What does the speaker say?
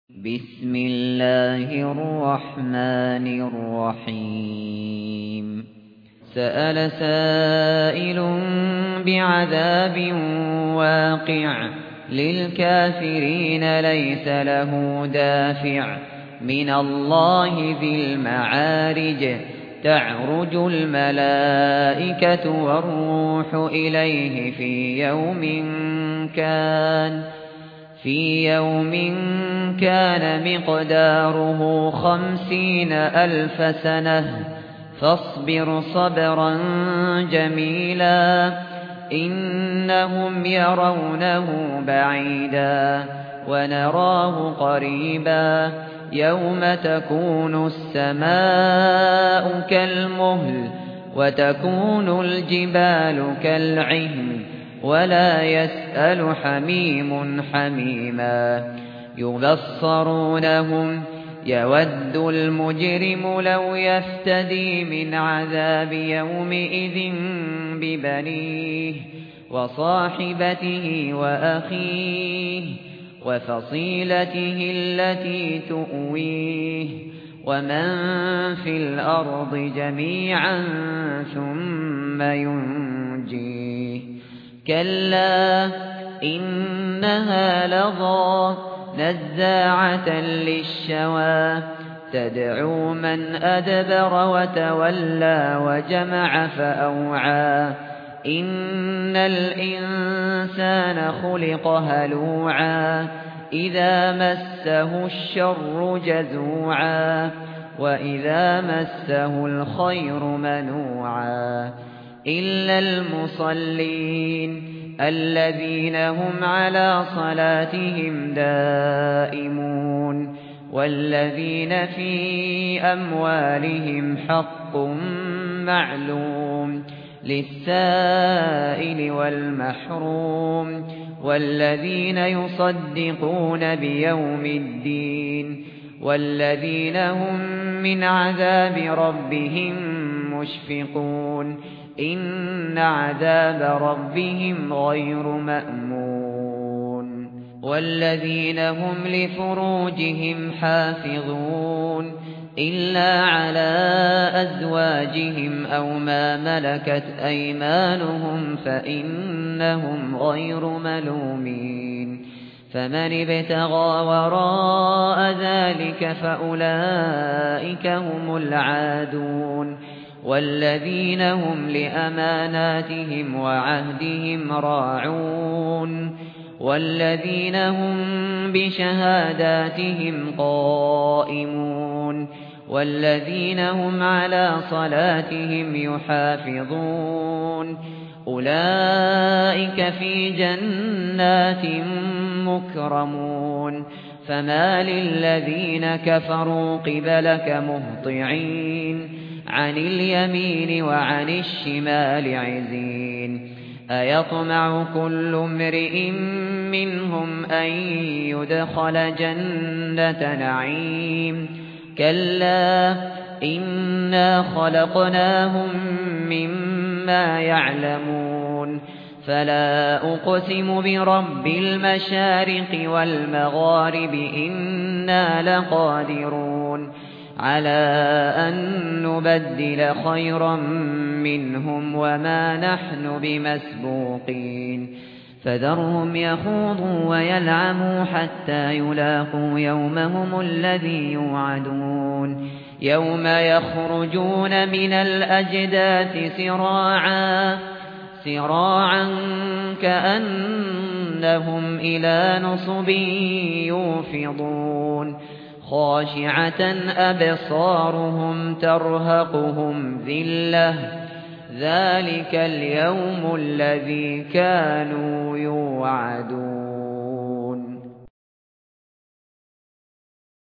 بسم الله الرحمن الرحيم سأل سائل بعذاب واقع للكافرين ليس له دافع من الله ذي المعارج تعرج الملائكة والروح إليه في يوم كان مقداره 50,000 سنة فاصبر صبرا جميلا إنهم يرونه بعيدا ونراه قريبا يوم تكون السماء كالمهل وتكون الجبال كالعهن ولا يسأل حميم حميما يبصرونهم يود المجرم لو يفتدي من عذاب يومئذ ببنيه وصاحبته وأخيه وفصيلته التي تؤويه ومن في الأرض جميعا ثم ينجيه كلا إنها لظى نزاعة للشوى تدعو من أدبر وتولى وجمع فأوعى إن الإنسان خلق هلوعا إذا مسه الشر جزوعا وإذا مسه الخير منوعا إلا المصلين الذين هم على صلاتهم دائمون والذين في أموالهم حق معلوم للسائل والمحروم والذين يصدقون بيوم الدين والذين هم من عذاب ربهم مشفقون إن عذاب ربهم غير مأمون والذين هم لفروجهم حافظون إلا على أزواجهم أو ما ملكت أيمانهم فإنهم غير ملومين فمن ابتغى وراء ذلك فأولئك هم العادون والذين هم لأماناتهم وعهدهم راعون والذين هم بشهاداتهم قائمون والذين هم على صلاتهم يحافظون أولئك في جنات مكرمون فما للذين كفروا قبلك مهطعين عن اليمين وعن الشمال عزين أيطمع كل امرئ منهم أن يدخل جنة نعيم كلا إنا خلقناهم مما يعلمون فلا أقسم برب المشارق والمغارب إنا لقادرون على أن نبدل خيرا منهم وما نحن بمسبوقين فذرهم يخوضوا ويلعبوا حتى يلاقوا يومهم الذي يوعدون يوم يخرجون من الأجداث سراعا كأنهم إلى نصب يوفضون خاشعة أبصارهم ترهقهم ذلة ذلك اليوم الذي كانوا يوعدون